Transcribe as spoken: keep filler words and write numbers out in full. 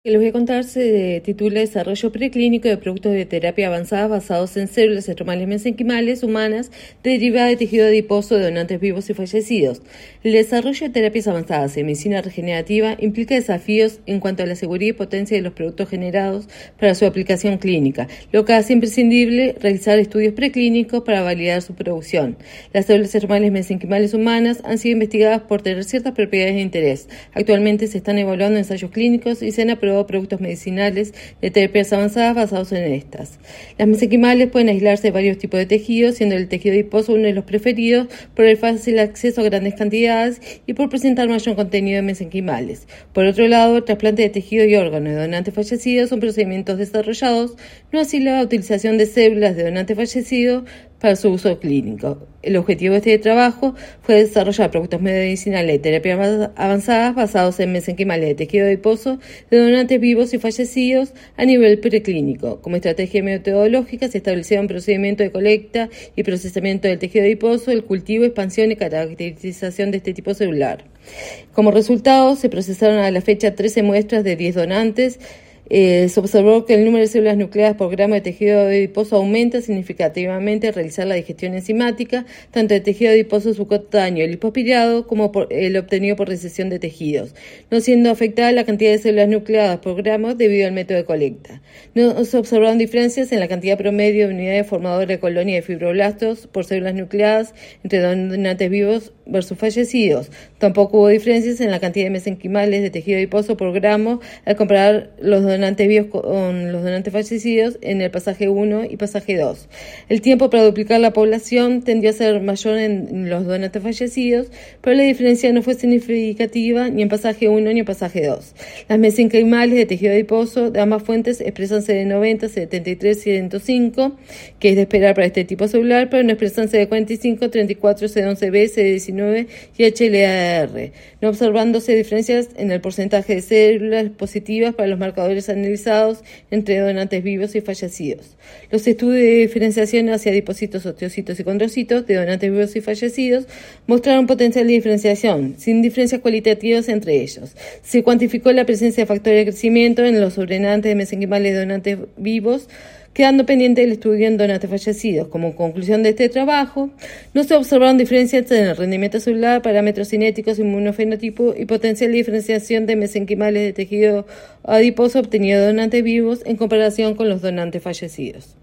Que les voy a contar se titula Desarrollo preclínico de productos de terapia avanzada basados en células estromales mesenquimales humanas derivadas de tejido adiposo de donantes vivos y fallecidos. El desarrollo de terapias avanzadas en medicina regenerativa implica desafíos en cuanto a la seguridad y potencia de los productos generados para su aplicación clínica, lo que hace imprescindible realizar estudios preclínicos para validar su producción. Las células estromales mesenquimales humanas han sido investigadas por tener ciertas propiedades de interés. Actualmente se están evaluando ensayos clínicos y se han aprobado productos medicinales de terapias avanzadas basados en estas. Las mesenquimales pueden aislarse de varios tipos de tejidos, siendo el tejido adiposo uno de los preferidos por el fácil acceso a grandes cantidades y por presentar mayor contenido de mesenquimales. Por otro lado, el trasplante de tejido y órganos de donantes fallecidos son procedimientos desarrollados, no así la utilización de células de donantes fallecidos para su uso clínico. El objetivo de este trabajo fue desarrollar productos medicinales de terapia avanzadas basados en mesenquimales de tejido adiposo de donantes vivos y fallecidos a nivel preclínico. Como estrategia metodológica se establecieron procedimientos de colecta y procesamiento del tejido adiposo, el cultivo, expansión y caracterización de este tipo celular. Como resultado, se procesaron a la fecha trece muestras de diez donantes. Eh, se observó que el número de células nucleadas por gramo de tejido adiposo aumenta significativamente al realizar la digestión enzimática, tanto de tejido adiposo subcutáneo lipoaspirado como por el obtenido por recesión de tejidos, no siendo afectada la cantidad de células nucleadas por gramo debido al método de colecta. No se observaron diferencias en la cantidad promedio de unidades formadoras de colonia de fibroblastos por células nucleadas entre donantes vivos versus fallecidos. Tampoco hubo diferencias en la cantidad de mesenquimales de tejido adiposo por gramo al comparar los donantes donantes vivos con los donantes fallecidos en el pasaje uno y pasaje dos. El tiempo para duplicar la población tendió a ser mayor en los donantes fallecidos, pero la diferencia no fue significativa ni en pasaje uno ni en pasaje dos. Las mesenquimales de tejido adiposo de ambas fuentes expresanse de noventa, setenta y tres, ciento cinco, que es de esperar para este tipo celular, pero no expresanse de cuarenta y cinco, treinta y cuatro, C once B, C diecinueve y H L A R, no observándose diferencias en el porcentaje de células positivas para los marcadores analizados entre donantes vivos y fallecidos. Los estudios de diferenciación hacia adipocitos, osteocitos y condrocitos de donantes vivos y fallecidos mostraron potencial de diferenciación, sin diferencias cualitativas entre ellos. Se cuantificó la presencia de factores de crecimiento en los sobrenantes de mesenquimales de donantes vivos, quedando pendiente del estudio en donantes fallecidos. Como conclusión de este trabajo, no se observaron diferencias en el rendimiento celular, parámetros cinéticos, inmunofenotipo y potencial de diferenciación de mesenquimales de tejido adiposo obtenido de donantes vivos en comparación con los donantes fallecidos.